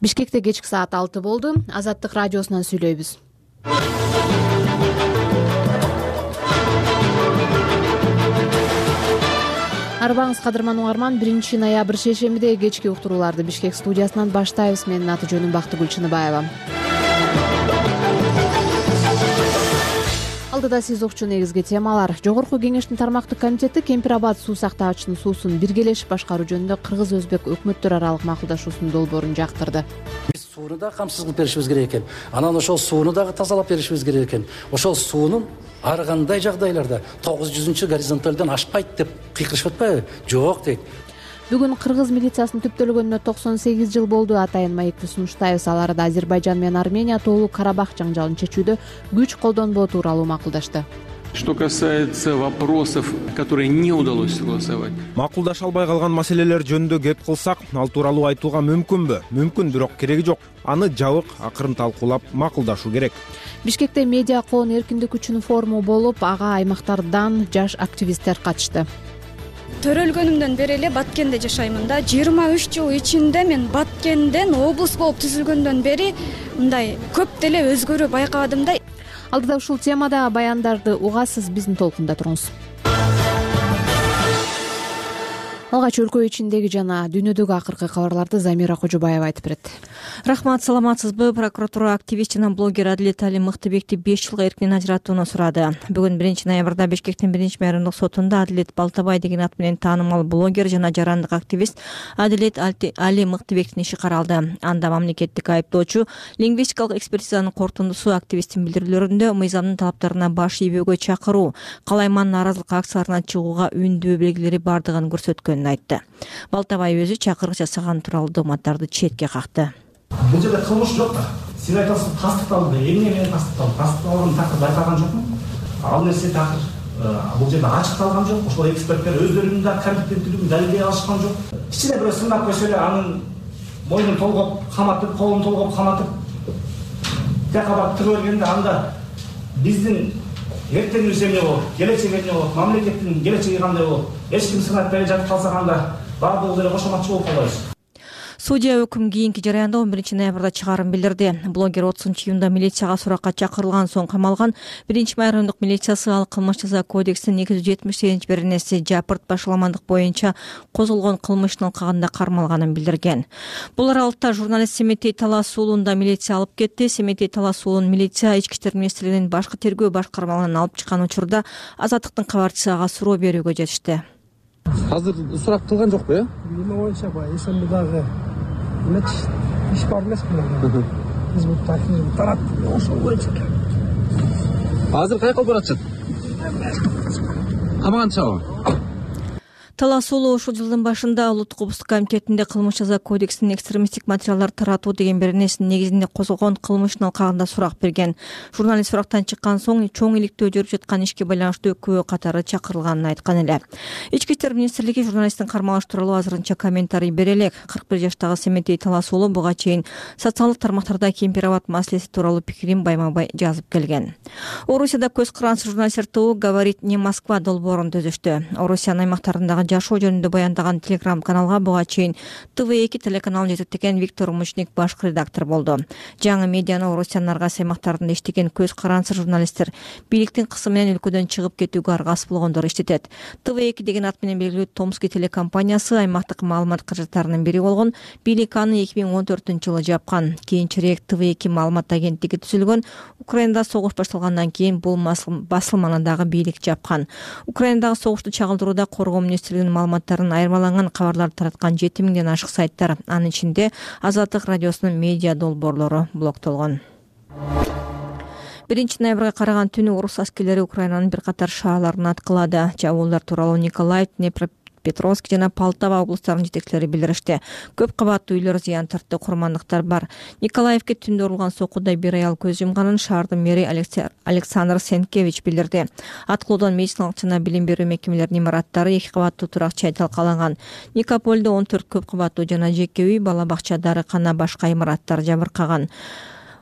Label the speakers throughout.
Speaker 1: Бишкекте кечки саат 6 болду. Азаттык радиосунан сүйлөйбүз. Арбаңыз кадырман угарман, 1-ноябрь шейшембиде кечки уктурууларды Бишкек студиясынан баштайбыз. Менин аты жөнүм Бактыгүл Чыныбаева. Алдыда сиз укчу негизги темалар. Жогорку кеңештин тармактык комитети Кемпир Абад суу сактагычынын суусун биргелешип башкаруу жөнүндө кыргыз-өзбек өкмөттөр аралык макулдашуусунун долбоорун жактырды.
Speaker 2: Биз сууну да камсыз кылып беришибиз керек экен. Анан ошол сууну дагы тазалап беришибиз керек экен. Ошол суунун ар кандай жагдайларда 900 горизонталдан ашпайт деп кыйкырышып атпайбы? Жок дейт.
Speaker 1: Бүгүн кыргыз милициясынын түптөлгөнүнө 98 жыл болду. Атайын маекти сунуштайбыз. Ал арада Азербайжан менен Армения тоолуу Карабах жаңжалын чечүүдө күч колдонбоо тууралуу макулдашты.
Speaker 3: Что касается вопросов, которые не удалось согласовать.
Speaker 4: Макулдаша албай калган маселелер жөнүндө кеп кылсак, ал тууралуу айтууга мүмкүнбү? Мүмкүн, бирок кереги жок. Аны жабык, акырын талкуулап макулдашуу керек.
Speaker 1: Бишкекте медиа коон эркиндик үчүн форуму болуп, ага аймактардан жаш активисттер катышты.
Speaker 5: Төрөлгөнүмдөн бери эле Баткенде жашаймын да. 23 жыл ичинде мен Баткенден облус болуп түзүлгөндөн бери мындай көп деле өзгөрүү байкабадым да.
Speaker 1: Алдыда ушул темада баяндарды угасыз, биздин толкунда туруңуз. Алгач өлкө ичиндеги жана дүйнөдөгү акыркы кабарларды Замира Кожобаева айтып берет.
Speaker 6: Рахмат, саламатсызбы? Прокуратура активист жана блогер Адилет Али Мыктыбекти 5 жылга эркинен ажыратууну сурады. Бүгүн 1-ноябрда Бишкектин 1-майрымдык сотунда Адилет Балтабай деген ат менен таанымал блогер жана жарандык активист Адилет Али Мыктыбектин иши каралды. Анда мамлекеттик айыптоочу лингвистикалык экспертизанын корутундусу активисттин билдирүүлөрүндө мыйзамдын талаптарына баш ийбөөгө чакыруу, калайман нааразылык акцияларына чыгууга үндөө белгилери бардыгын көрсөткөнүн айтты. Балтабай өзү чакырык жасаган тууралуу мааттарды четке какты.
Speaker 7: Бул жерде кылмыш жок. Сиз айтасыз, тастыкталды. Эмне менен тастыкталды? Тастыкталган такыр байкаган жокму? Ал нерсе такыр бул жерде ачыкталган жок. Ошол эксперттер өздөрүнүн да компетенттүүлүгүн далилдей алышкан жок. Кичине бирөө сындап койсо эле анын мойнун толгоп каматып, колун толгоп каматып, такабак тыгып бергенде анда биздин эртеңибиз эмне болот, келечеги эмне болот, мамлекеттин келечеги кандай болот? Эч ким сын айтпай жатып калсак анда баардыгыбыз эле кошоматчы болуп калабыз.
Speaker 6: Судья өкүм кийинки жараянда 11-ноябрда чыгарын билдирди. Блогер 30-июнда милицияга суракка чакырылган соң камалган. 1-майрымдык милициясы ал кылмыш жаза кодексинин 278-беренеси жапырт башаламандык боюнча козголгон кылмыштын алкагында кармалганын билдирген. Бул аралыкта журналист Семетей Талас уулун да милиция алып кетти. Семетей Талас уулун милиция Ички иштер министрлигинин башкы тергөө башкармалыгынан алып чыккан учурда Азаттыктын кабарчысы ага суроо берүүгө жетишти.
Speaker 8: Азыр сурак кылган жокпу, э?
Speaker 9: Эме боюнча эсенби дагы иш бар эмес бул. Биз бул таким тарап ошол боюнча.
Speaker 8: Азыр каяка баратышат? Камаган чагы.
Speaker 6: Талас уулу ушул жылдын башында Улуттук коопсуздук комитетинде кылмыш жаза кодексинин экстремисттик материалдар таратуу деген беренесинин негизинде козголгон кылмыштын алкагында сурак берген. Журналист сурактан чыккан соң чоң иликтөө жүрүп жаткан ишке байланыштуу күбө катары чакырылганын айткан эле. Ички иштер министрлиги журналисттин кармалышы тууралуу азырынча комментарий бере элек. 41 жаштагы Семетей Талас уулу буга чейин социалдык тармактарда Кемпир Абад маселеси тууралуу пикирин байма-бай жазып келген. Орусияда көз карансыз журналисттер тобу «Говорит не Москва» долбоорун түзүштү. Орусиянын аймактарындагы жашоо жөнүндө баяндаган телеграм-каналга буга чейин ТВ2 телеканал жетектеген Виктор Мучник башкы редактор болду. Жаңы медианы Орусиянын ар кайсы аймактарында иштеген көз карансыз журналисттер бийликтин кысымы менен өлкөдөн чыгып кетүүгө аргасыз болгондор иштетет. ТВ2 деген ат менен белгилүү Томский телекомпаниясы аймактык маалымат каражаттарынын бири болгон бийлик аны 2014-жылы жапкан. Кийинчерээк ТВ2 маалымат агенттиги түзүлгөн. Украинада согуш башталгандан кийин бул басылманы дагы бийлик жапкан. Украинадагы согушту чагылдырууда коргоо министрлигинин маалыматтарын айырмаланган кабарларды тараткан 7000ден ашык сайттар, анын ичинде Азаттык радиосунун медиа долбоорлору блоктолгон. 1-ноябрга караган түнү орус аскерлери Украинанын бир катар шаарларын аткылады. Жабуулдар тууралуу Николаев, Петровск жана Полтава облустарынын жетекчилери билдиришти. Көп кабаттуу үйлөр зыян тартты, курмандыктар бар. Николаевке түндө урулган соккуда бир аял көз жумганын шаардын мэри Александр Сенкевич билдирди. Аткылуудан медициналык жана билим берүү мекемелеринин имараттары 2 кабаттуу турак жай талкаланган. Никополдо 14 көп кабаттуу жана жеке үй, бала бакча, дарыкана, башка имараттар жабыркаган.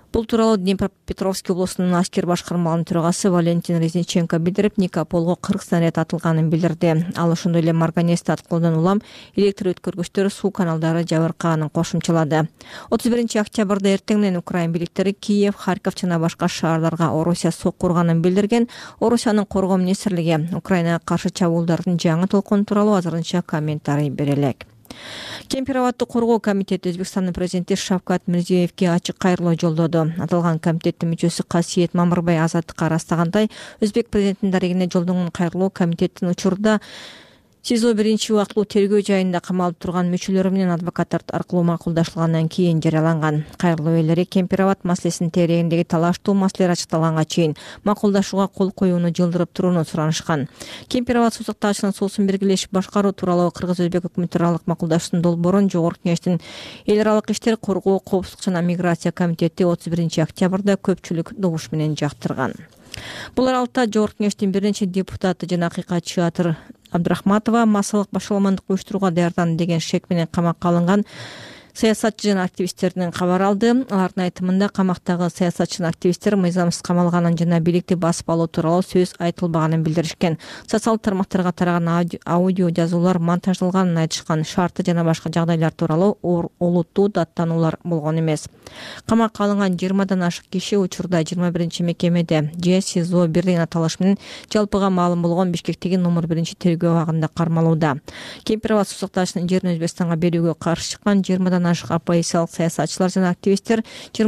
Speaker 6: Бул тууралуу Днепропетровский облусунун аскер башкармалыгынын төрагасы Валентин Резниченко билдирип, Никополго 40 снаряд атылганын билдирди. Ал ошондой эле марганец аткылуудан улам электр өткөргүчтөр, суу каналдары жабыркаганын кошумчалады. 31-октябрда эртең менен Украин бийликтери Киев, Харьков жана башка шаарларга Орусия сокку урганын билдирген. Орусиянын коргоо министрлиги Украинага каршы чабуулдардын жаңы толкуну тууралуу азырынча комментарий бере элек. Кемпироватты коргоо комитети Өзбекстандын президенти Шавкат Мирзиёевге ачык кайрылуу жолдоду. Аталган комитеттин мүчөсү Касиет Мамырбай Азаттыкка арастагандай, Өзбек президентинин дарегине жолдонгон кайрылуу комитеттин учурда СИЗО биринчи убактылуу тергөө жайында камалып турган мүчөлөрү менен адвокаттар аркылуу макулдашылгандан кийин жарыяланган. Кайрылуу ээлери Кемпироват маселесинин тереңиндеги талаштуу маселелер ачыкталганга чейин макулдашууга кол коюуну жылдырып турууну суранышкан. Кемпироват суу сактагычынын суусун биргелешип башкаруу тууралуу Кыргыз-Өзбек өкмөттөр аралык макулдашуунун долбоорун Жогорку Кеңештин эл аралык иштер, коргоо, коопсуздук жана миграция комитети 31-октябрда көпчүлүк добуш менен жактырган. Бул аралыкта Жогорку Кеңештин биринчи депутаты жана акыйкатчы Атыр Абдрахматова массалык башаламандык уюштурууга даярданды деген шек менен камакка алынган саясатчы жана активисттердин кабар алды. Алардын айтымында камактагы саясатчы жана активисттер мыйзамсыз камалганын жана бийликти басып алуу тууралуу сөз айтылбаганын билдиришкен. Социалдык тармактарга тараган аудио жазуулар монтаждалганын айтышкан. Шарты жана башка жагдайлар тууралуу олуттуу даттануулар болгон эмес. Камакка алынган 20дан ашык киши учурда 21 мекемеде же СИЗО 1 деген аталыш менен жалпыга маалым болгон Бишкектеги номер 1 тергөө абагында кармалууда. Кемпироват суу сактагычынын жерин Өзбекстанга берүүгө каршы чыккан 20дан ашык оппозициялык саясатчылар жана активисттер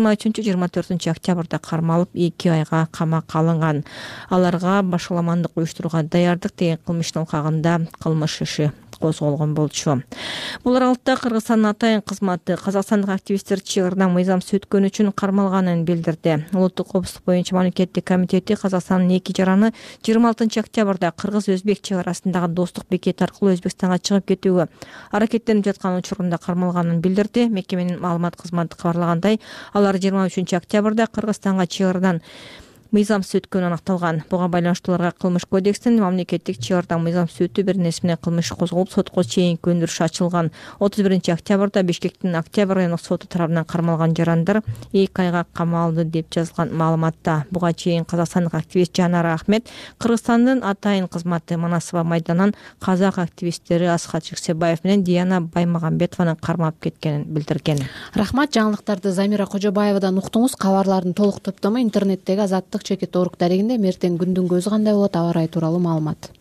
Speaker 6: 23-24 октябрда кармалып 2 айга камакка алынган. Аларга башаламандык уюштурууга даярдык деген кылмыштын алкагында кылмыш иши козголгон болчу. Бул аралыкта Кыргызстандын атайын кызматы казакстандык активисттер чек ардан мыйзамсыз өткөнү үчүн кармалганын билдирди. Улуттук коопсуздук боюнча мамлекеттик комитети Казакстандын 2 жараны 26 октябрда Кыргыз-Өзбек чек арасындагы достук бекети аркылуу Өзбекстанга чыгып кетүүгө аракеттенип жаткан учурунда кармалганын билдирди. Мекеменин маалымат кызматы кабарлагандай, алар 23 октябрда Кыргызстанга чек ардан мыйзамсыз өткөнү аныкталган. Буга байланыштуу аларга кылмыш кодекстин мамлекеттик чек ардан мыйзамсыз өтүү беренеси менен кылмыш козголуп, сотко чейинки өндүрүш ачылган. 31 октябрда Бишкектин Октябрь райондук соту тарабынан кармалган жарандар 2 айга камалды деп жазылган маалыматта. Буга чейин казакстандык активист Жанара Ахмет, Кыргызстандын атайын кызматы Манасова майданынан казак активисттери Асхат Жексебаев менен Диана Баймагамбетованын кармалып кеткенин билдирген.
Speaker 1: Рахмат, жаңылыктарды Замира Кожобаевадан уктуңуз. Кабарлардын толук топтому интернеттеги Азаттык чекит орг дарегинде. Эртең күндүн көзү кандай болот, аба ырайы тууралуу маалымат.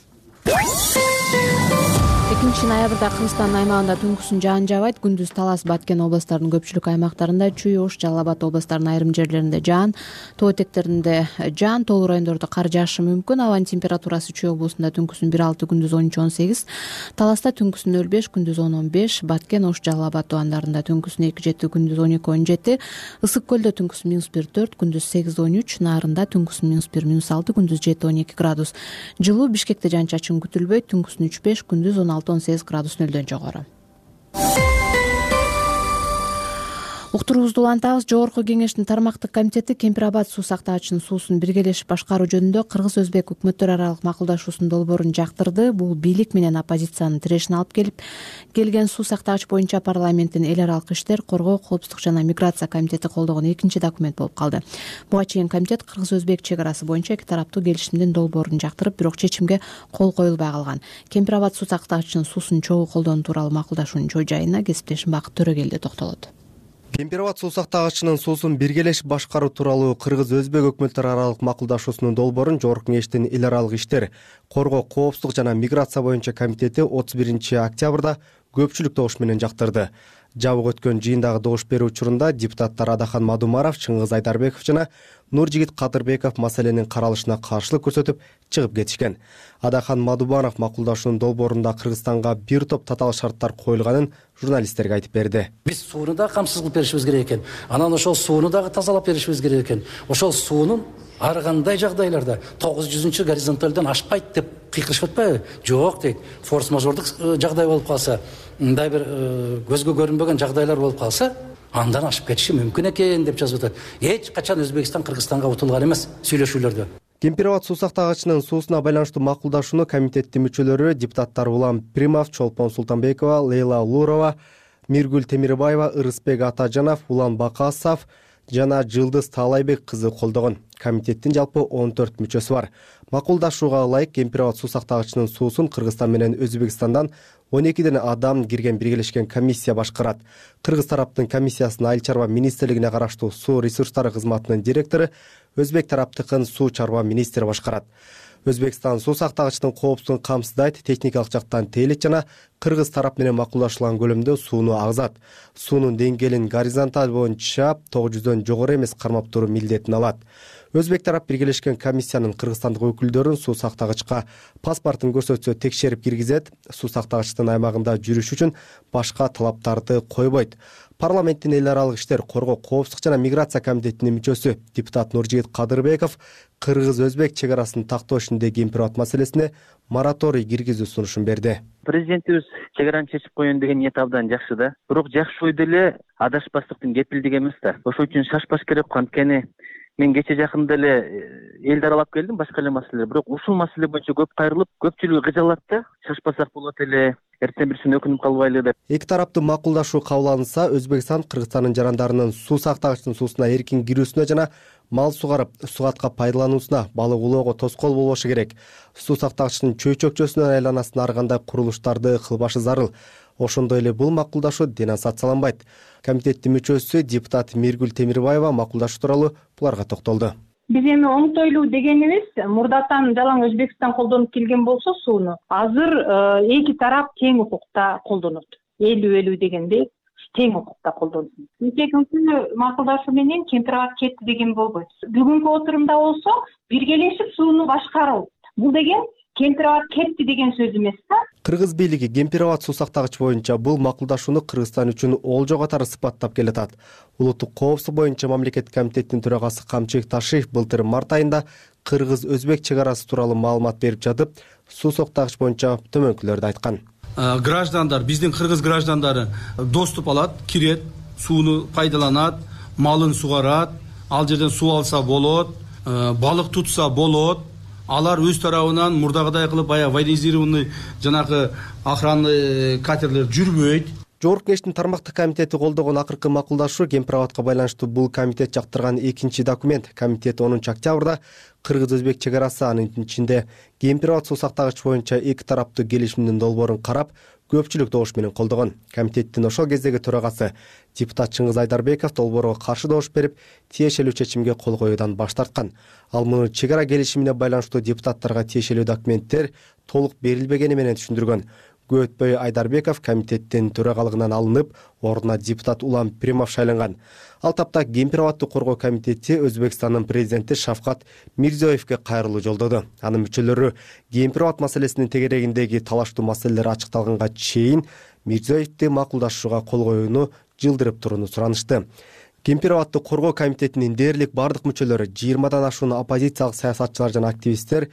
Speaker 1: 2 ноябрда Кыргызстандын аймагында түнкүсүн жаан жаабайт. Күндүз Талас, Баткен областарынын көпчүлүк аймактарында Чүй, Ош, Жалал Абад областарынын айрым жерлеринде жаан, тоо этектеринде жаан, тоолуу райондордо кар жаашы мүмкүн. Абанын температурасы Чүй облусунда түнкүсүн 1-6, күндүз 13-18, Таласта түнкүсүн 0-5, күндүз 10-15, Баткен, Ош, Жалал Абад тубандарында түнкүсүн 2-7, күндүз 12-17, Ысык көлдө түнкүсүн -1-4, күндүз 8-13, Нарында түнкүсүн -1-6, күндүз 7-12 градус. Жылуу Бишкекте жаан чачын күтүлбөйт, түнкүсүн 3-5, күндүз 16-18 градус нөлдөн жогору. Уктуруубузду улантабыз. Жогорку Кеңештин тармактык комитети Кемпироват суу сактагычынын суусун биргелешип башкаруу жөнүндө Кыргыз-Өзбек өкмөттөр аралык макулдашуусунун долбоорун жактырды. Бул бийлик менен оппозициянын тирешин алып келген суу сактагыч боюнча парламенттин эл аралык иштер, коргоо, коопсуздук жана миграция комитети колдогон экинчи документ болуп калды. Буга чейин комитет Кыргыз-Өзбек чек арасы боюнча эки тараптуу келишимдин долбоорун жактырып, бирок чечимге кол коюлбай калган. Кемпироват суу сактагычынын суусун чогуу колдонуу тууралуу макулдашуунун чоо жайына кесиптешим Бакыт Төрөгелди токтолот.
Speaker 10: Кемпироват суу сактагычынын суусун биргелешип башкаруу тууралуу Кыргыз-Өзбек өкмөттөр аралык макулдашуусунун долбоорун Жогорку Кеңештин эл аралык иштер, коргоо, коопсуздук жана миграция боюнча комитети 31 октябрда көпчүлүк добуш менен жактырды. Жабык өткөн жыйындагы добуш берүү учурунда депутаттар Адахан Мадумаров, Чыңгыз Айдарбеков жана Нуржигит Кадырбеков маселенин каралышына каршылык көрсөтүп чыгып кетишкен. Адахан Мадумаров макулдашуунун долбоорунда Кыргызстанга бир топ татаал шарттар коюлганын журналисттерге айтып берди.
Speaker 2: Биз сууну да камсыз кылып беришибиз керек экен. Анан ошол сууну дагы тазалап беришибиз керек экен. Ошол суунун ар кандай жагдайларда 900 горизонталдан ашпайт деп кыйкырышып атпайбы? Жок дейт. Форс-мажордук жагдай болуп калса, мындай бир көзгө көрүнбөгөн жагдайлар болуп калса, андан ашып кетиши мүмкүн экен деп жазып атат. Эч качан Өзбекстан Кыргызстанга утулган эмес сүйлөшүүлөрдө.
Speaker 10: Кемпироват суу сактагычынын суусуна байланыштуу макулдашууну комитеттин мүчөлөрү депутаттар Улам Примов, Чолпон Султанбекова, Лейла Лурова, Миргүл Темирбаева, Ырысбек Атажанов, Улан Бакасов жана Жылдыз Таалайбек кызы колдогон. Комитеттин жалпы 14 мүчөсү бар. Макулдашууга ылайык Кемпир-Абад суу сактагычынын суусун Кыргызстан менен Өзбекстандан 12 адам кирген биргелешкен комиссия башкарат. Кыргыз тараптын комиссиясынын Айыл чарба министрлигине караштуу суу ресурстары кызматынын директору, Өзбек тараптыкын суу чарба министри башкарат. Өзбекстан суу сактагычтын коопсуздугун камсыздайт, техникалык жактан тейлет жана Кыргыз тарап менен макулдашылган көлөмдө сууну агзат. Суунун деңгээлин горизонталь боюнча 900дөн жогору эмес кармап туруу милдетин алат. Өзбек тарап биргелешкен комиссиянын кыргызстандык өкүлдөрүн суу сактагычка паспортун көрсөтсө текшерип киргизет, суу сактагычтын аймагында жүрүш үчүн башка талаптарды койбойт. Парламенттин эл аралык иштер, коргоо, коопсуздук жана миграция комитетинин мүчөсү депутат Нуржигит Кадырбеков Кыргыз-Өзбек чек арасын тактоо ишинде Кемпир-Абад маселесине мораторий киргизүү сунушун берди.
Speaker 11: Президентибиз чек араны чечип коеюн деген ниет абдан жакшы да. Бирок жакшы ой деле адашпастыктын кепилдиги эмес да. Ошол үчүн шашпаш керек. Анткени мен кече жакында эле элди аралап келдим, башка эле маселелер. Бирок ушул маселе боюнча көп кайрылып, көпчүлүгү кыжалат да. Шашпасак болот эле. Эртең бирсине өкүнүп калбайлы деп.
Speaker 10: Эки тараптуу макулдашуу кабыл алынса, Өзбекстан Кыргызстандын жарандарынын суу сактагычтын суусуна эркин кирүүсүнө жана мал сугарып, сугатка пайдалануусуна, балык улоого тоскоол болбошу керек. Суу сактагычтын чөйчөкчөсүнөн айланасына ар кандай курулуштарды кылбашы зарыл. Ошондой эле бул макулдашуу денонсацияланбайт. Комитеттин мүчөсү депутат Миргүл Темирбаева макулдашуу тууралуу буларга токтолду.
Speaker 12: Биз эми оңтойлуу дегенибиз, мурдатан жалаң Өзбекстан колдонуп келген болсо сууну, азыр эки тарап тең укукта колдонот. 50-50 дегендей тең укукта колдонсун. Экинчи макулдашуу менен Кемпир-Абад кетти деген болбойт. Бүгүнкү отурумда болсо биргелешип сууну башкаруу. Бул деген Кемпир-Абад кетти деген сөз эмес да.
Speaker 10: Кыргыз бийлиги Кемпир-Абад суу сактагыч боюнча бул макулдашууну Кыргызстан үчүн олжо катары сыпаттап келатат. Улуттук коопсуздук боюнча мамлекет комитетинин төрагасы Камчыбек Ташиев былтыр март айында Кыргыз-Өзбек чек арасы тууралуу маалымат берип жатып, суу сактагыч боюнча төмөнкүлөрдү айткан.
Speaker 13: Граждандар, биздин кыргыз граждандары доступ алат, кирет, сууну пайдаланат, малын сугарат, ал жерден суу алса болот, балык тутса болот. Алар өз тарабынан мурдагыдай кылып военизированный жанагы охранный катерлер жүрбөйт.
Speaker 10: Жогорку Кеңештин тармактык комитети колдогон акыркы макулдашуу Кемпир-Абадка байланыштуу бул комитет жактырган экинчи документ. Комитет 10 октябрда Кыргыз-Өзбек чек арасы, анын ичинде Кемпир-Абад суу сактагыч боюнча эки тараптуу келишимдин долбоорун карап, көпчүлүк добуш менен колдогон. Комитеттин ошол кездеги төрагасы депутат Чыңгыз Айдарбеков долбоорго каршы добуш берип, тиешелүү чечимге кол коюудан баш тарткан. Ал муну чек ара келишимине байланыштуу депутаттарга тиешелүү документтер толук берилбегени менен түшүндүргөн. Көп өтпөй Айдарбеков комитеттин төрагалыгынан алынып, ордуна депутат Улам Примов шайланган. Ал тапта Кемпир-Абадты коргоо комитети Өзбекстандын президенти Шавкат Мирзиёевке кайрылуу жолдоду. Анын мүчөлөрү Кемпир-Абад маселесинин тегерегиндеги талаштуу маселелер ачыкталганга чейин Мирзиёевди макулдашууга кол коюуну жылдырып турууну суранышты. Кемпир-Абадты коргоо комитетинин дээрлик бардык мүчөлөрү 20дан ашуун оппозициялык саясатчылар жана активисттер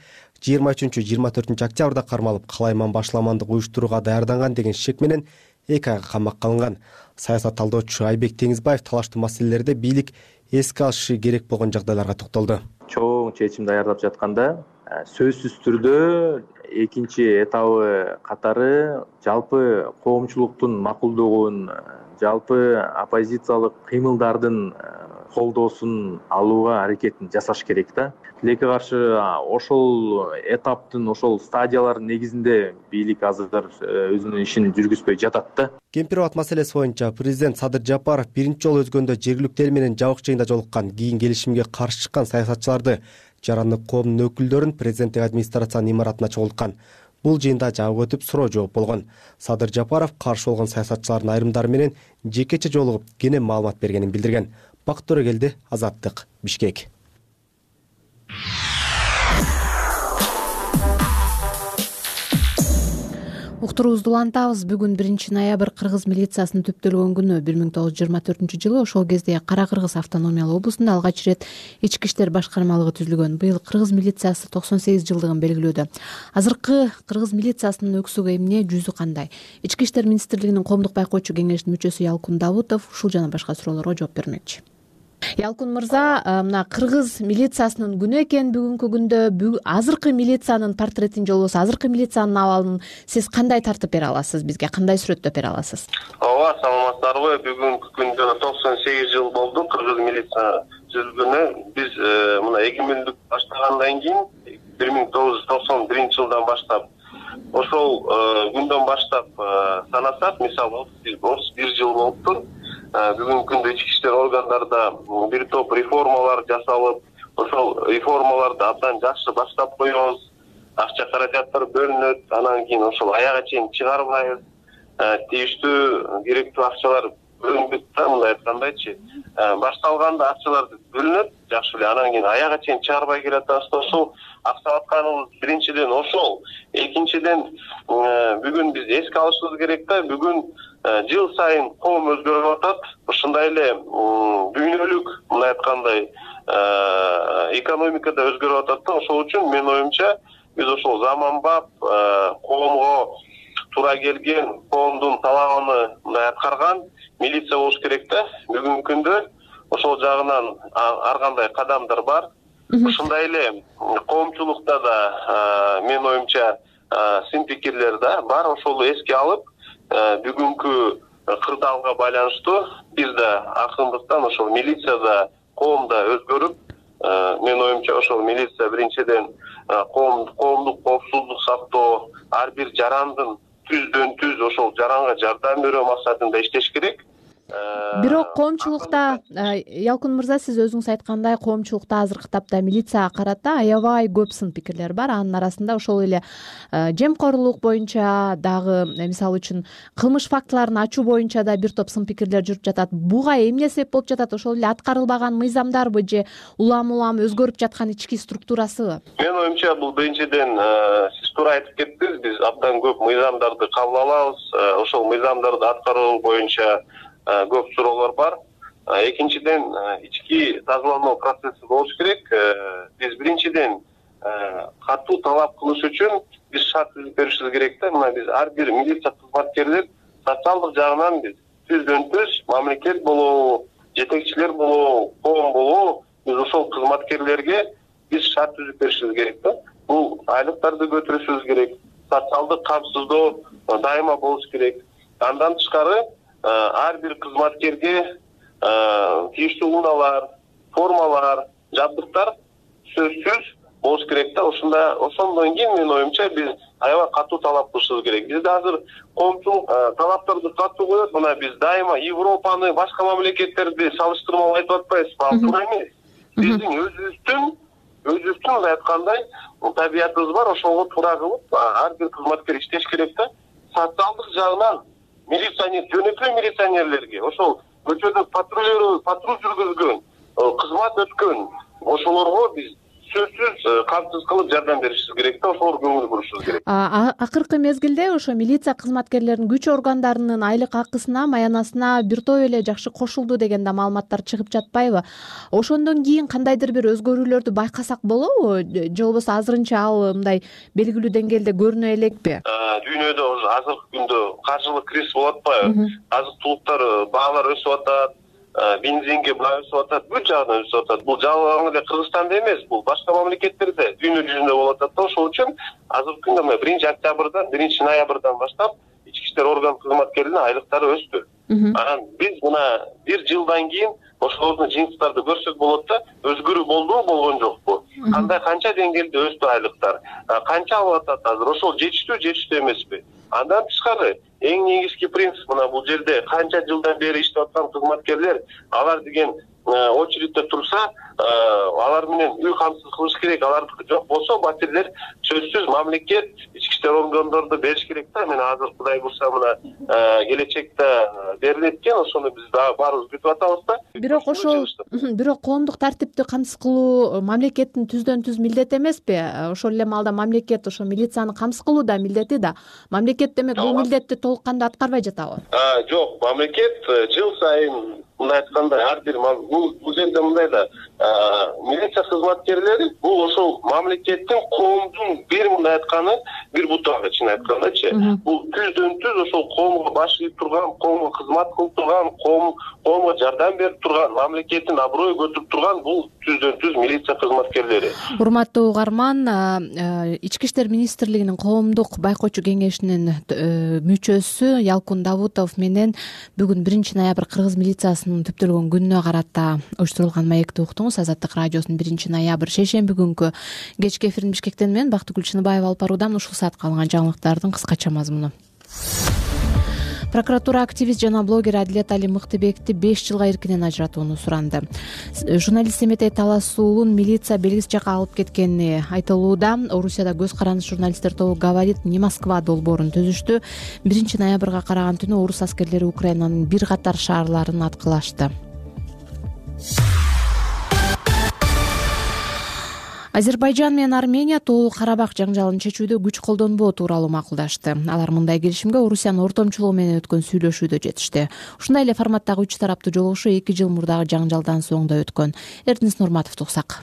Speaker 10: 23-24 октябрда кармалып, калайман башламандык уюштурууга даярданган деген шек менен 2 айга камакка алынган. Саясат талдоочу Айбек Теңизбаев талаштуу маселелерде бийлик эске алышы керек болгон жагдайларга токтолду.
Speaker 14: Чоң чечим даярдап жатканда сөзсүз түрдө экинчи этабы катары жалпы коомчулуктун макулдугун, жалпы оппозициялык кыймылдардын колдоосун алууга аракетин жасаш керек да. Тилекке каршы ошол этаптын, ошол стадиялардын негизинде бийлик азыр өзүнүн ишин жүргүзбөй жатат да.
Speaker 10: Кемпир-Абад маселеси боюнча президент Садыр Жапаров биринчи жолу өзгөндө жергиликтүү эл менен жабык жыйында жолуккан, кийин келишимге каршы чыккан саясатчыларды, жарандык коомдун өкүлдөрүн президенттик администрациянын имаратына чогулткан. Бул жыйында жабык өтүп суроо жооп болгон. Садыр Жапаров каршы болгон саясатчылардын айрымдары менен жекече жолугуп кенен маалымат бергенин билдирген. Бакыт Төрөгелди, Азаттык, Бишкек.
Speaker 1: Уктуруубузду улантабыз. Бүгүн 1 ноябрь Кыргыз милициясынын түптөлгөн күнү. 1924 ошол кезде Кара Кыргыз автономиялуу облусунда алгач ирет ички иштер башкармалыгы түзүлгөн. Быйыл Кыргыз милициясы 98 жылдыгын белгилөөдө. Азыркы Кыргыз милициясынын өксүгү эмне, жүзү кандай? Ички иштер министрлигинин коомдук байкоочу кеңешинин мүчөсү Ялкун Давутов ушул жана башка суроолорго жооп бермекчи. Ялкун мырза, мына Кыргыз милициясынын күнү экен бүгүнкү күндө. Азыркы милициянын портретин же болбосо азыркы милициянын абалын сиз кандай тартып бере аласыз бизге? Кандай сүрөттөп бере аласыз?
Speaker 15: Ооба, саламатсыздарбы? Бүгүнкү күндө 98 жыл болду Кыргыз милициясынын түзүлгөнү биз мына эгемендик баштагандан кийин 1991 жылдан баштап ошол күндөн баштап санасак, мисалы 31 жыл болуптур. Бүгүнкү күндө ички иштер органдарында бир топ реформалар жасалып, ошол реформаларды абдан жакшы баштап коебуз. Акча каражаттар бөлүнөт, анан кийин ошол аягына чейин чыгарбайбыз. Тийиштүү керектүү акчалар бөлүнбөйт да, мындай айткандайчы. Башталганда акчалар бөлүнөт, жакшы эле, анан кийин аягына чейин чыгарбай келатабыз. Ошол аксап биринчиден ошол. Экинчиден бүгүн биз эске алышыбыз керек да, бүгүн жыл сайын коом өзгөрүп атат. Ушундай эле дүйнөлүк мындай айткандай экономика да өзгөрүп атат да. Ошол үчүн менин оюмча биз ошол заманбап коомго туура келген, коомдун талабын мындай аткарган милиция болуш керек да. Бүгүнкү күндө ошол жагынан ар кандай кадамдар бар. Ушундай эле коомчулукта да менин оюмча сын пикирлер да бар. Ошол эске алып, бүгүнкү кырдаалга байланыштуу биз да акырындыктан ошол милицияда, коомда өзгөрүп, менин оюмча ошол милиция биринчиден коомдук коопсуздук сактоо, ар бир жарандын түздөн түз ошол жаранга жардам берүү максатында иштеш керек.
Speaker 1: Бирок коомчулукта, Ялкын мырза, сиз өзүңүз айткандай, коомчулукта азыркы тапта милицияга карата аябай көп сын пикирлер бар. Анын арасында ошол эле жемкорлук боюнча дагы, мисалы үчүн, кылмыш фактыларын ачуу боюнча да бир топ сын пикирлер жүрүп жатат. Буга эмне себеп болуп жатат? Ошол эле аткарылбаган мыйзамдарбы же улам өзгөрүп жаткан ички структурасыбы?
Speaker 15: Менин оюмча бул биринчиден сиз туура айтып кеттиңиз, биз абдан көп мыйзамдарды кабыл алабыз. Ошол мыйзамдарды аткаруу боюнча көп суроолор бар. Экинчиден, ички тазалануу процесси болуш керек. Биз биринчиден катуу талап кылыш үчүн биз шарт түзүп беришибиз керек да. Мына биз ар бир милиция кызматкерлер социалдык жагынан биз түздөн түз мамлекет болобу, жетекчилер болобу, коом болобу, биз ошол кызматкерлерге биз шарт түзүп беришибиз керек да. Бул айлыктарды көтөрүшүбүз керек. Социалдык камсыздоо дайыма болуш керек. Андан тышкары ар бир кызматкерге тийиштүү унаалар, формалар, жабдыктар сөзсүз болуш керек да. Ошондон кийин менин оюмча биз аябай катуу талап кылышыбыз керек. Бизде азыр коомчулук талаптарды катуу коет. Мына биз дайыма Европаны, башка мамлекеттерди салыштырмалуу айтып атпайбызбы? Ал туура эмес. Биздин өзүбүздүн мындай айткандай табиятыбыз бар. Ошого туура кылып ар бир кызматкер иштеш керек да. Социалдык жагынан милиционер, жөнөкөй милиционерлерге, ошол көчөдө патруль жүргүзгөн, кызмат өткөн, ошолорго биз сөзсүз камсыз кылып жардам беришибиз керек да, ошолорго көңүл бурушубуз керек.
Speaker 1: Акыркы мезгилде ошо милиция кызматкерлеринин күч органдарынын айлык акысына, маянасына бир топ эле жакшы кошулду деген да маалыматтар чыгып жатпайбы? Ошондон кийин кандайдыр бир өзгөрүүлөрдү байкасак болобу? Же болбосо азырынча ал мындай белгилүү деңгээлде көрүнө элекпи?
Speaker 15: Дүйнөдө азыркы күндө каржылык кризис болуп атпайбы? Азык-тулуктар баалары өсүп атат, бензинге баа өсүп атат, бүт жагынан өсүп атат. Бул жалгыз эле Кыргызстанда эмес, бул башка мамлекеттерде, дүйнө жүзүндө болуп атат да. Ошол үчүн азыркы күндө 1-октябрдан, 1-ноябрдан баштап ички иштер орган кызматкерлеринин айлыктары өстү. Анан биз мына бир жылдан кийин ошолордун жыйынтыктарды көрсөк болот да, өзгөрүү болдубу, болгон жокпу? Канча деңгээлде өстү айлыктар? Канча алып атат азыр? Ошол жетиштүү эмеспи? Андан тышкары эң негизги принцип мына бул жерде канча жылдан бери иштеп аткан кызматкерлер, алар деген очередте турса, алар менен үй камсыз кылыш керек. Алардыкы жок болсо, батирлер сөзсүз мамлекет ички иштер органдарды бериш керек да. Мен азыр Кудай бурса мына келечекте берилет экен, ошону биз баарыбыз күтүп атабыз да.
Speaker 1: Бирок коомдук тартипти камсыз кылуу мамлекеттин түздөн түз милдети эмеспи? Ошол эле маалда мамлекет ошо милицияны камсыз кылуу да милдети да. Мамлекет демек бул милдетти толук кандуу аткарбай жатабы?
Speaker 15: Жок, мамлекет жыл сайын мындай айтканда ар бир бул жерде мындай да милиция кызматкерлери бул ошол мамлекеттин коомдун бир мындай айтканы бир бутагы чын айткандачы бул түздөн түз ошол коомго баш ийип турган, коомго кызмат кылып турган, коомго жардам берип турган, мамлекеттин аброюн көтөрүп турган бул түздөн түз милиция кызматкерлери.
Speaker 1: Урматтуу угарман, Ички иштер министрлигинин коомдук байкоочу кеңешинин мүчөсү Ялкун Давутов менен бүгүн 1-ноябрь кыргыз милициясынын түптөлгөн күнүнө карата уюштурулган маекти уктуңуз. Азаттык радиосунун 1-ноябрь шейшемби күнкү кечки эфирин Бишкектен мен Бактыгүл Чыныбаева алып баруудамын. Ушул саатка алынган жаңылыктардын кыскача мазмуну. Прокуратура активист жана блогер Адилет Али Мыктыбекти 5 жылга эркинен ажыратууну суранды. Журналист Эметей Талас уулун милиция белгисиз жакка алып кеткени айтылууда. Орусияда көз карандыш журналисттер тобу «Говорит не Москва» долбоорун түзүштү. 1-ноябрга караган түнү орус аскерлери Украинанын бир катар шаарларын аткылашты. Азербайжан менен Армения Тоолуу Карабак жаңжалын чечүүдө күч колдонбоо тууралуу макулдашты. Алар мындай келишимге Орусиянын ортомчулугу менен өткөн сүйлөшүүдө жетишти. Ушундай эле форматтагы 3 тараптуу жолугушуу 2 жыл мурдагы жаңжалдан соң да өткөн. Эрдинис Нурматовду уксак.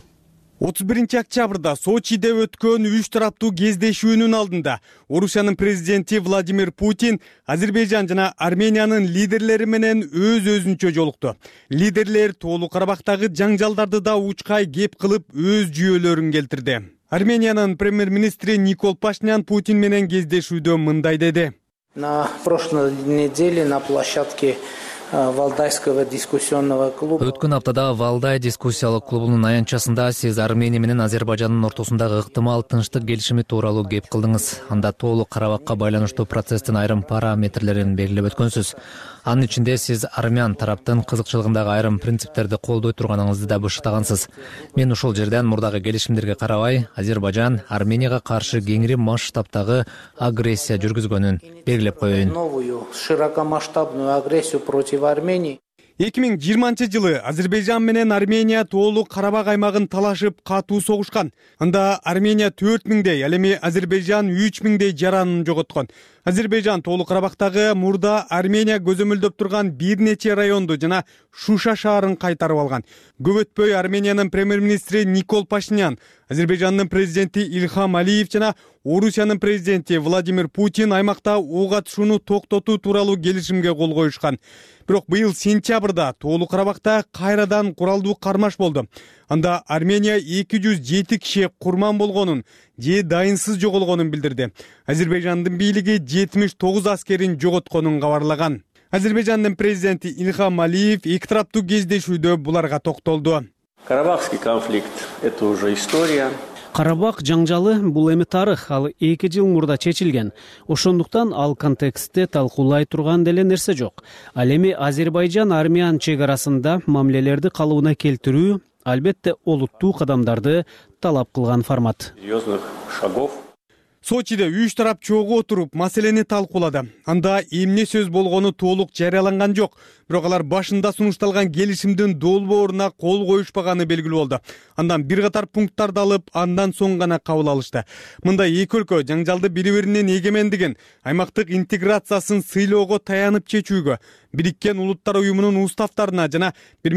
Speaker 16: 31-октябрда Сочиде өткөн 3 тараптуу кездешүүнүн алдында Орусиянын президенти Владимир Путин Азербайжан жана Армениянын лидерлери менен өз-өзүнчө жолукту. Лидерлер Тоолуу Карабактагы жаңжалдарды да учкай кеп кылып өз жүйөлөрүн келтирди. Армениянын премьер-министри Никол Пашинян Путин менен кездешүүдө мындай деди.
Speaker 17: На прошлой неделе на площадке Валдайского дискуссионного клуба.
Speaker 18: Өткөн аптада Валдай дискуссиялык клубунун аянтчасында сиз Армения менен Азербайжандын ортосундагы ыктымал тынчтык келишими тууралуу кеп кылдыңыз. Анда Тоолуу Карабакка байланыштуу процесстин айрым параметрлерин белгилеп өткөнсүз. Анын ичинде сиз армян тараптын кызыкчылыгындагы айрым принциптерди колдой турганыңызды да бышыктагансыз. Мен ушул жерден мурдагы келишимдерге карабай, Азербайжан Арменияга каршы кеңири масштабтагы агрессия жүргүзгөнүн белгилеп коеюн.
Speaker 17: Новую широкомасштабную агрессию против Армении.
Speaker 16: 2020-жылы Азербайжан менен Армения Тоолуу Карабак аймагын талашып катуу согушкан. Анда Армения 4000дей, ал эми Азербайжан 3000дей жаранын жоготкон. Азербайжан Тоолуу Карабактагы мурда Армения көзөмөлдөп турган бир нече районду жана Шуша шаарын кайтарып алган. Көп өтпөй Армениянын премьер-министри Никол Пашинян, Азербайжандын президенти Ильхам Алиев жана Орусиянын президенти Владимир Путин аймакта ок атышууну токтотуу тууралуу келишимге кол коюшкан. Бирок быйыл сентябрда Тоолуу Карабакта кайрадан куралдуу кармаш болду. Анда Армения 207 киши курман болгонун же дайынсыз жоголгонун билдирди. Азербайжандын бийлиги 79 аскерин жоготконун кабарлаган. Азербайжандын президенти Ильхам Алиев эки тараптуу кездешүүдө буларга токтолду.
Speaker 19: Карабахский конфликт — это уже история.
Speaker 20: Карабак жаңжалы бул эми тарых, ал 2 жыл мурда чечилген. Ошондуктан ал контекстте талкуулай турган деле нерсе жок. Ал эми Азербайжан-Армян чек арасында мамилелерди калыбына келтирүү албетте олуттуу кадамдарды талап кылган формат.
Speaker 19: Серьезных шагов.
Speaker 16: Сочиде 3 тарап чогуу отуруп маселени талкуулады. Анда эмне сөз болгону толук жарыяланган жок. Бирок алар башында сунушталган келишимдин долбооруна кол коюшпаганы белгилүү болду. Андан бир катар пункттарды алып, андан соң гана кабыл алышты. Мындай эки өлкө жаңжалды бири-биринин эгемендигин, аймактык интеграциясын сыйлоого таянып чечүүгө, Бириккен Улуттар уюмунун уставтарына жана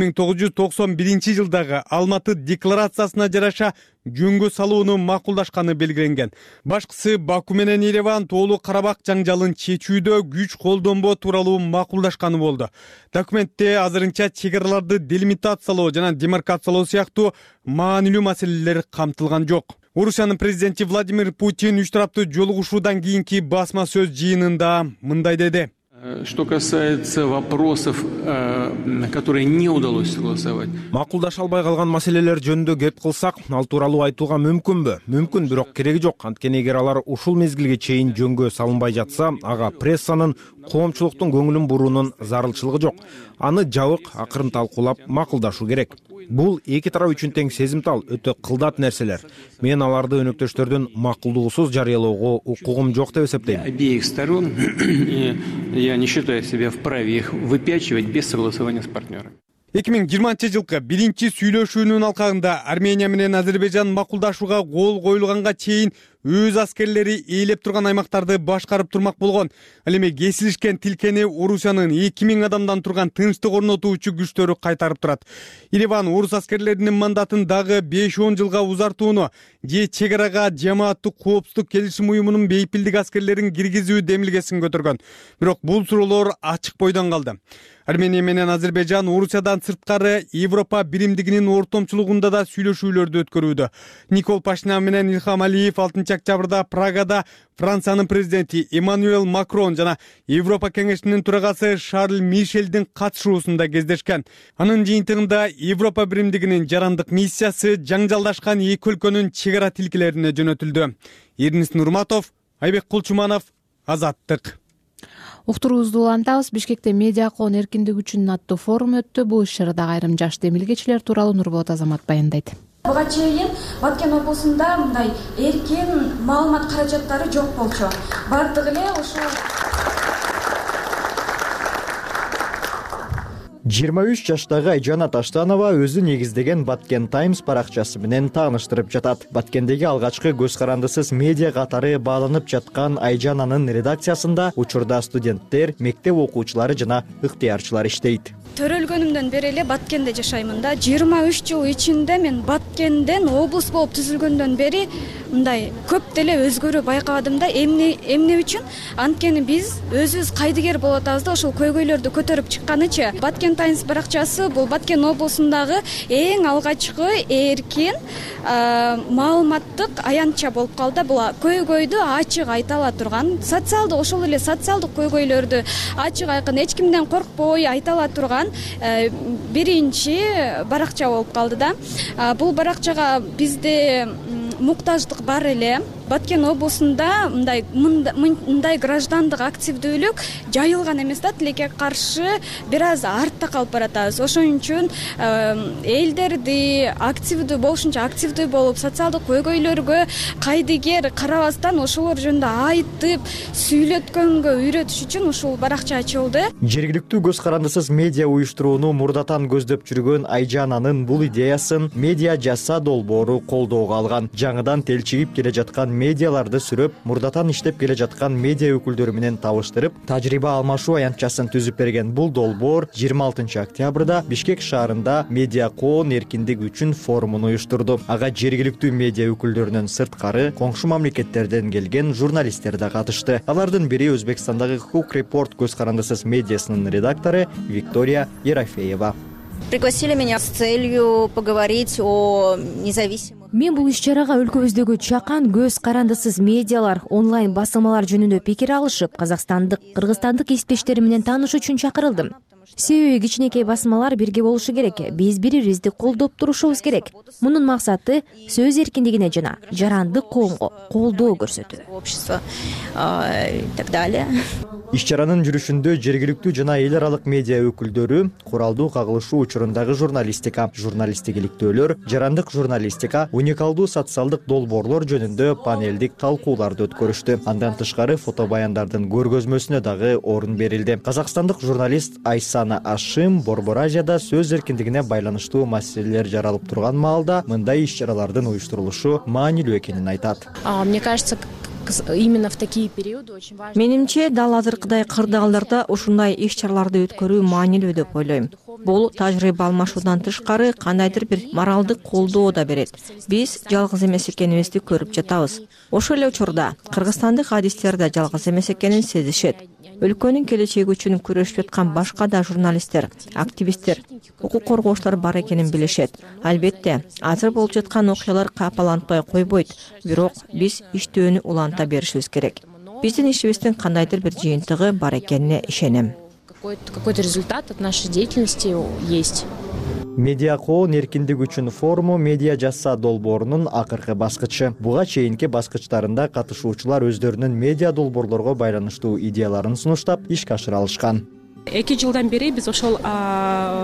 Speaker 16: 1991 жылдагы Алматы декларациясына жараша жөнгө салууну макулдашканы белгиленген. Башкысы Баку менен Ереван Тоолуу Карабак жаңжалын чечүүдө күч колдонбоо тууралуу макулдашканы болду. Документте азырынча чек араларды делимитациялоо жана демаркациялоо сыяктуу маанилүү маселелер камтылган жок. Орусиянын президенти Владимир Путин 3 тараптуу жолугушуудан кийинки басма сөз жыйынында мындай деди.
Speaker 3: Что касается вопросов, которые не удалось согласовать.
Speaker 4: Макулдаша албай калган маселелер жөнүндө кеп кылсак, ал тууралуу айтууга мүмкүнбү? Мүмкүн, бирок кереги жок. Анткени эгер алар ушул мезгилге чейин жөнгө салынбай жатса, ага прессанын, коомчулуктун көңүлүн буруунун зарылчылыгы жок. Аны жабык, акырын талкуулап макулдашуу керек. Бул эки тарап үчүн тең сезимтал, өтө кылдат нерселер. Мен аларды өнөктөштөрдүн макулдугусуз жарыялоого укугум жок деп эсептейм.
Speaker 3: Обеих сторон я не считаю себя вправе их выпячивать без согласования с партнерами.
Speaker 16: 2020-жылкы биринчи сүйлөшүүнүн алкагында Армения менен Азербайжан макулдашууга кол коюлганга чейин өз аскерлери ээлеп турган аймактарды башкарып турмак болгон. Ал эми кесилишкен тилкени Орусиянын 2000 адамдан турган тынчтык орнотуучу күчтөрү кайтарып турат. Ереван орус аскерлеринин мандатын дагы 5-10 жылга узартууну же чек арага жамааттык коопсуздук келишим уюмунун бейпилдик аскерлерин киргизүү демилгесин көтөргөн. Бирок бул суроолор ачык бойдон калды. Армения менен Азербайжан Орусиядан сырткары Европа биримдигинин ортомчулугунда да сүйлөшүүлөрдү өткөрүүдө. Никол Пашинян менен Илхам Алиев 6 октябрда Прагада Франциянын президенти Эммануэл Макрон жана Европа кеңешинин төрагасы Шарль Мишелдин катышуусунда кездешкен. Анын жыйынтыгында Европа биримдигинин жарандык миссиясы жаңжалдашкан эки өлкөнүн чек ара тилкелерине жөнөтүлдү. Эрнис Нурматов, Айбек Кулчуманов, Азаттык.
Speaker 1: Уктуруубузду улантабыз. Бишкекте медиа коон эркиндиги үчүн аттуу форум өттү. Бул иш-чарадагы айрым жаш демилгечилер тууралуу Нурболот Азамат баяндайт.
Speaker 5: Буга чейин Баткен облусунда мындай эркин маалымат каражаттары жок болчу. Бардыгы эле ошо
Speaker 21: 23 жаштагы Айжана Таштанова өзү негиздеген Баткен Таймс баракчасы менен тааныштырып жатат. Баткендеги алгачкы көз карандысыз медиа катары бааланып жаткан Айжананын редакциясында учурда студенттер, мектеп окуучулары жана ыктыярчылар иштейт.
Speaker 5: Төрөлгөнүмдөн бери эле Баткенде жашаймын да. 23 жыл ичинде мен Баткенден облус болуп түзүлгөндөн бери мындай көп деле өзгөрүү байкадым да. Эмне үчүн? Анткени биз өзүбүз кайдыгер болуп атабыз да, ошол көйгөйлөрдү көтөрүп чыкканычы. Баткен Таймс баракчасы бул Баткен облусундагы эң алгачкы эркин маалыматтык аянтча болуп калды. Бул көйгөйдү ачык айта ала турган, социалдык ошол эле социалдык көйгөйлөрдү ачык айкын, эч кимден коркпой айта ала турган биринчи баракча болуп калды да. Бул баракчага бизде муктаждык бар эле. Баткен облусунда мындай граждандык активдүүлүк жайылган эмес да, тилекке каршы бир аз артта калып баратабыз. Ошон үчүн элдерди активдүү болушунча активдүү болуп, социалдык көйгөйлөргө кайдыгер карабастан ошолор жөнүндө айтып, сүйлөткөнгө үйрөтүш үчүн ушул баракча ачылды.
Speaker 21: Жергиликтүү көз карандысыз медиа уюштурууну мурдатан көздөп жүргөн Айжананын бул идеясын Медиа Жаса долбоору колдоого алган. Жаңыдан телчигип келе жаткан медиаларды сүрөп, мурдатан иштеп келе жаткан медиа өкүлдөрү менен табыштырып, тажрыйба алмашуу аянтчасын түзүп берген бул долбоор 26 октябрда Бишкек шаарында медиа коон эркиндиги үчүн форумун уюштурду. Ага жергиликтүү медиа өкүлдөрүнөн сырткары коңшу мамлекеттерден келген журналисттер да катышты. Алардын бири Өзбекстандагы Хук Report көз карандысыз медиасынын редактору Виктория Ерофеева.
Speaker 22: Пригласили меня с целью поговорить о независимых. Мен бул иш-чарага өлкөбүздөгү чакан көз карандысыз медиалар, онлайн басылмалар жөнүндө пикир алышып, казакстандык, кыргызстандык кесиптештери менен таанышуу үчүн чакырылдым. Себеби кичинекей басмалар бирге болушу керек, биз бири-бирибизди колдоп турушубуз керек. Мунун максаты сөз эркиндигине жана жарандык коомго колдоо көрсөтүү. Общество и так далее.
Speaker 21: Иш-чаранын жүрүшүндө жергиликтүү жана эл аралык медиа өкүлдөрү куралдуу кагылышуу учурундагы журналистика, журналисттик иликтөөлөр, жарандык журналистика, уникалдуу социалдык долбоорлор жөнүндө панелдик талкууларды өткөрүштү. Андан тышкары фотобаяндардын көргөзмөсүнө дагы орун берилди. Казакстандык журналист Айсана Ашим Борбор Азияда сөз эркиндигине байланыштуу маселелер жаралып турган маалда мындай иш-чаралардын уюштурулушу маанилүү экенин айтат.
Speaker 22: Мне кажется, именно в такие периоды очень важно. Менимче, дал азыркыдай кырдаалдарда ушундай иш-чараларды өткөрүү маанилүү деп ойлойм. Бул тажрыйба алмашуудан тышкары кандайдыр бир моралдык колдоо да берет. Биз жалгыз эмес экенибизди көрүп жатабыз. Ошол эле учурда кыргызстандык адистер да жалгыз эмес экенин сезишет. Өлкөнүн келечеги үчүн күрөшүп жаткан башка да журналисттер, активисттер, укук коргоочулар бар экенин билишет. Албетте, азыр болуп жаткан окуялар капалантпай койбойт, бирок биз иштөөнү уланта беришибиз керек. Биздин ишибиздин кандайдыр бир жыйынтыгы бар экенине ишенем. Какой-то результат от нашей деятельности есть.
Speaker 21: Медиа коон эркиндиги үчүн форуму Медиа Жаса долбоорунун акыркы баскычы. Буга чейинки баскычтарында катышуучулар өздөрүнүн медиа долбоорлорго байланыштуу идеяларын сунуштап ишке ашыра алышкан.
Speaker 23: 2 жылдан бери биз ошол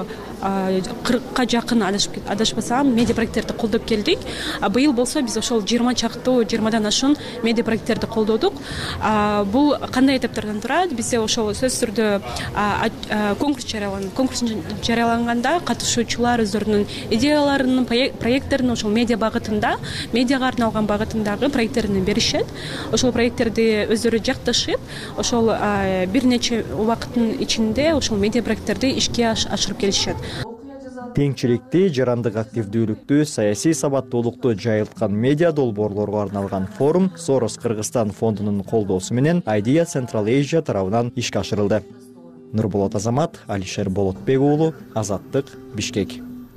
Speaker 7: 40 жакын адашпасам медиа проекттерди колдоп келдик. Быйыл болсо биз ошол 20-20дан ашуун медиа проекттерди колдодук. Бул кандай этаптардан турат? Бизде ошол сөзсүз түрдө конкурс жарыяланган. Конкурс жарыяланганда катышуучулар өздөрүнүн идеяларын, проекттерин ошол медиа багытында, медиага арналган багытындагы проекттерин беришет. Ошол проекттерди өздөрү жакташып, ошол бир нече убакыттын ичинде ошол медиа проекттерди ишке ашырып келишет.
Speaker 21: Теңчиликти, жарандык активдүүлүктү, саясий сабаттуулукту жайылткан медиа долбоорлорго арналган форум Soros Кыргызстан фондунун колдоосу менен Idea Central Asia тарабынан ишке ашырылды. Нурболот Азамат, Алишер Болотбек уулу, Азаттык, Бишкек.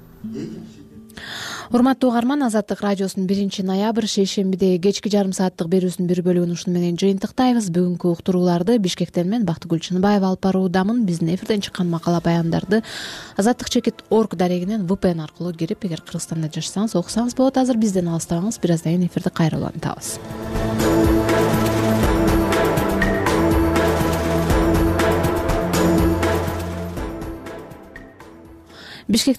Speaker 1: Урматтуу угарман, Азаттык радиосунун 1-ноябрь шейшембидеги кечки жарым сааттык берүүсүнүн бир бөлүгүн ушуну менен жыйынтыктайбыз. Бүгүнкү уктурууларды Бишкектен мен Бактыгүл Чыныбаева алып баруудамын. Биздин эфирден чыккан макала баяндарды azattik.org дарегинен VPN аркылуу кирип, эгер Кыргызстанда жашасаңыз окусаңыз болот. Азыр бизден алыстабаңыз, бир аздан кийин эфирди кайра улантабыз. Бишкек